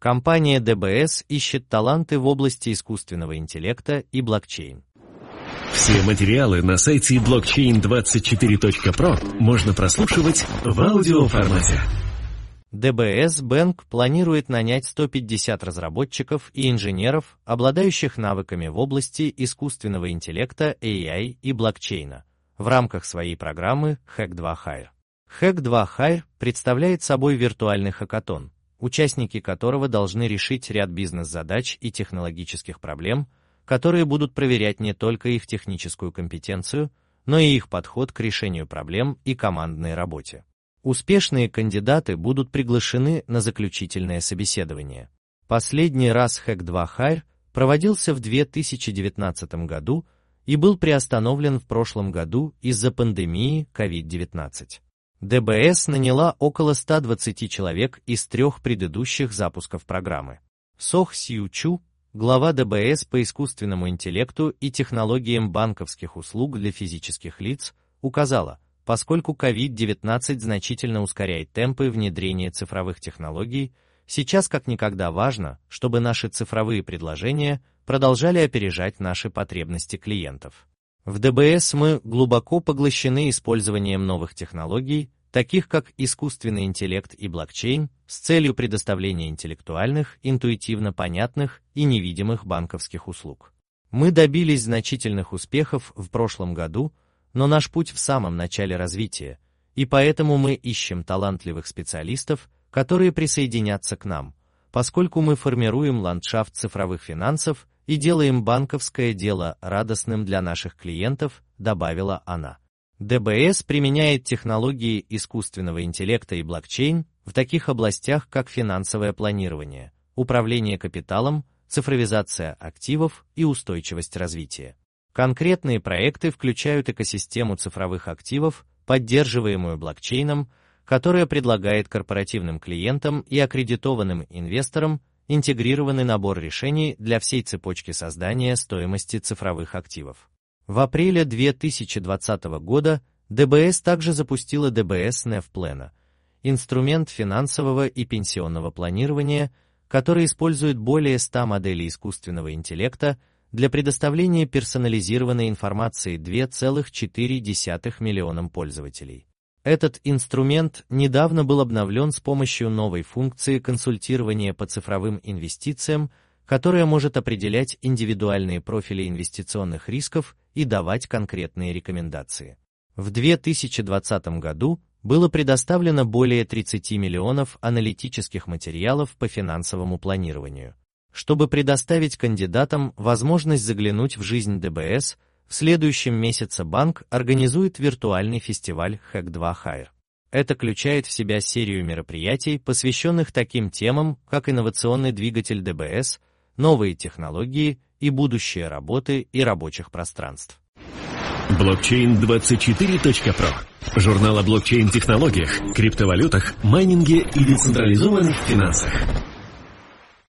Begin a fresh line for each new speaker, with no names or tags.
Компания DBS ищет таланты в области искусственного интеллекта и блокчейн.
Все материалы на сайте blockchain24.pro можно прослушивать в аудиоформате.
DBS Bank планирует нанять 150 разработчиков и инженеров, обладающих навыками в области искусственного интеллекта, AI и блокчейна, в рамках своей программы Hack2 Hire. Hack2 Hire представляет собой виртуальный хакатон, участники которого должны решить ряд бизнес-задач и технологических проблем, которые будут проверять не только их техническую компетенцию, но и их подход к решению проблем и командной работе. Успешные кандидаты будут приглашены на заключительное собеседование. Последний раз Hack2 Hire проводился в 2019 году и был приостановлен в прошлом году из-за пандемии COVID-19. DBS наняла около 120 человек из 3 предыдущих запусков программы. Сох Сью Чу, глава DBS по искусственному интеллекту и технологиям банковских услуг для физических лиц, указала, поскольку COVID-19 значительно ускоряет темпы внедрения цифровых технологий, сейчас как никогда важно, чтобы наши цифровые предложения продолжали опережать наши потребности клиентов. В DBS мы глубоко поглощены использованием новых технологий, таких как искусственный интеллект и блокчейн, с целью предоставления интеллектуальных, интуитивно понятных и невидимых банковских услуг. Мы добились значительных успехов в прошлом году, но наш путь в самом начале развития, и поэтому мы ищем талантливых специалистов, которые присоединятся к нам, поскольку мы формируем ландшафт цифровых финансов и делаем банковское дело радостным для наших клиентов, добавила она. DBS применяет технологии искусственного интеллекта и блокчейн в таких областях, как финансовое планирование, управление капиталом, цифровизация активов и устойчивость развития. Конкретные проекты включают экосистему цифровых активов, поддерживаемую блокчейном, которая предлагает корпоративным клиентам и аккредитованным инвесторам интегрированный набор решений для всей цепочки создания стоимости цифровых активов. В апреле 2020 года DBS также запустила DBS NEF-Plan, инструмент финансового и пенсионного планирования, который использует более 100 моделей искусственного интеллекта для предоставления персонализированной информации 2,4 миллионам пользователей. Этот инструмент недавно был обновлен с помощью новой функции консультирования по цифровым инвестициям, которая может определять индивидуальные профили инвестиционных рисков и давать конкретные рекомендации. В 2020 году было предоставлено более 30 миллионов аналитических материалов по финансовому планированию. Чтобы предоставить кандидатам возможность заглянуть в жизнь DBS, в следующем месяце банк организует виртуальный фестиваль Hack2 Hire. Это включает в себя серию мероприятий, посвященных таким темам, как инновационный двигатель DBS, новые технологии и будущее работы и рабочих пространств.
Blockchain24.pro. Журнал о блокчейн-технологиях, криптовалютах, майнинге и децентрализованных финансах.